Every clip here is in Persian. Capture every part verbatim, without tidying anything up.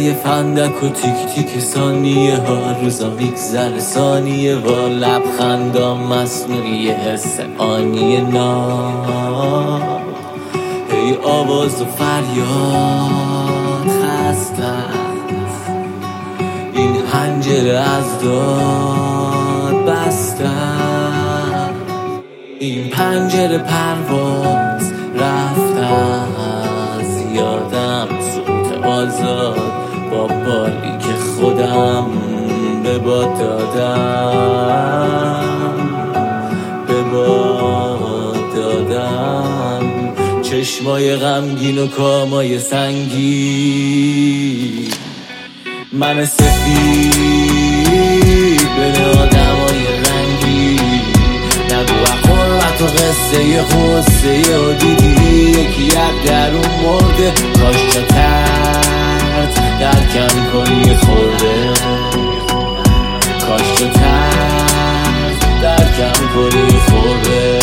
صدای فندک و تیک تیک ثانیه ها، روزا میگذره ثانیه و لبخندام مصنوعی حس آنیه نام. هی آواز و فریاد خسته است، این پنجره از داد بسته، این پنجره پرواز رفته از یادم، سوت آزاد با بالی که خودم به باد دادم، به باد دادم. چشمای غمگین و کامای سنگی، من سفید بین آدمای رنگی. نگو قربت و قصه خوصه و دیدی یکی یک درون مرده، کاش تا ترد درکم کنی خورده، کاش تا ترد درکم کنی خورده.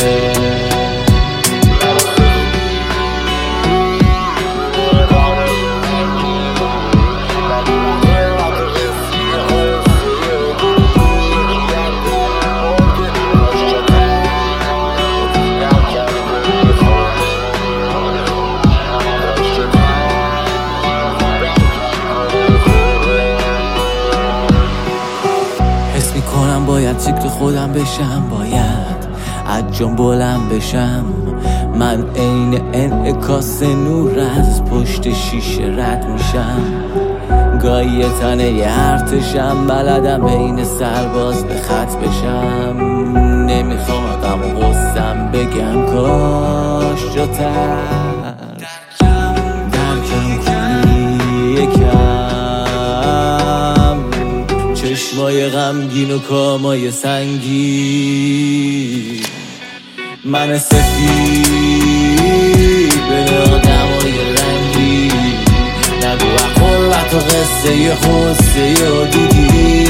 کنم باید سیکت خودم بشم، باید از جام بلند بشم. من عین انعکاس نور از پشت شیشه رد میشم. گاهی یه تنه یه ارتشم، بلدم بین سرباز به خط بشم. نمیخوام غم و غصم بگم کاش جاتر درکم کنی یکم. چشمای غمگین و کامای سنگی، من سفید بین آدمای رنگی. نگو قربت و قصه خوصه و دیدی